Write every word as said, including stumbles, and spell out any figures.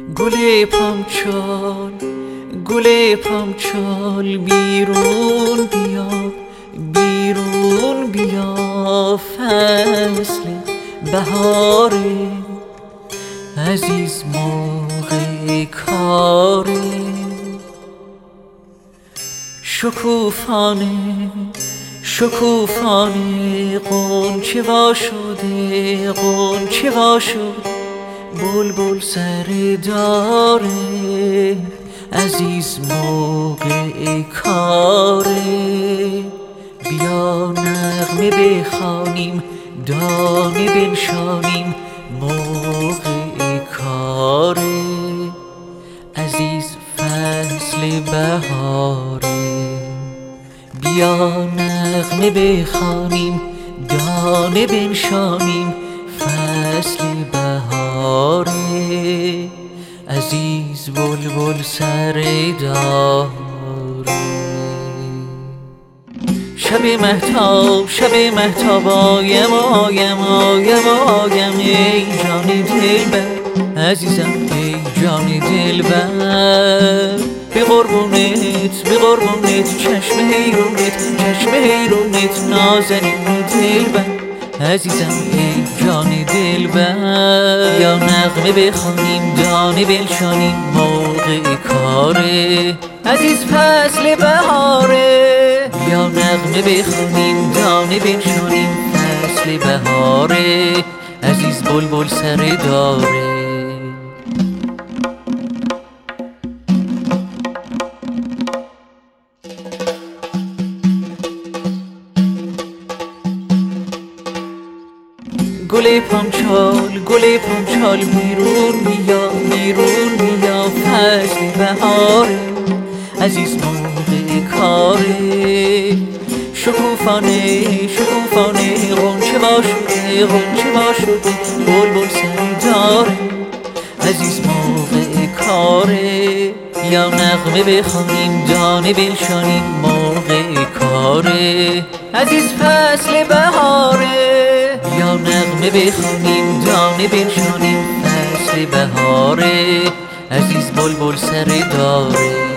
گل پامچال گل پامچال بیرون بیا بیرون بیا، فصل بهاره عزیز موقع کاره. شکوفانه شکوفانه غنچه وا شده غنچه وا شده، بلبل سر داره عزیز موقع کاره. بیا نغمه بخوانیم دانه بنشانیم، موقع کاره عزیز فصل بهاره. بیا نغمه بخوانیم دانه بنشانیم، فصل بهاره عزیز بلبل سر داره. شب مهتاب شب مهتاب آیم آیم آیم آیم، ای جان دلبر عزیزم ای جان دلبر. به قربونت به قربونت چشم حیرونت چشم حیرونت، نازنین دلبر عزیزم ای جان دلبر. یا نغمه بخوانیم دانه بنشانیم، موقع کاره عزیز فصل بهاره. یا نغمه بخوانیم دانه بنشانیم، فصل بهاره عزیز بلبل سر داره. گل پامچال گل پامچال بیرون بیا بیرون بیا، فصل بهاره عزیز موقع کاره. شکوفانه شکوفانه غنچه وا شده غنچه وا شده، بلبل سر داره عزیز موقع کاره. یا نغمه بخوانیم دانه بنشانیم، موقع کاره عزیز فصل بهاره. یا نغمه بخوانیم دانه بنشانیم، فصل بهاره عزیز بلبل سر داره.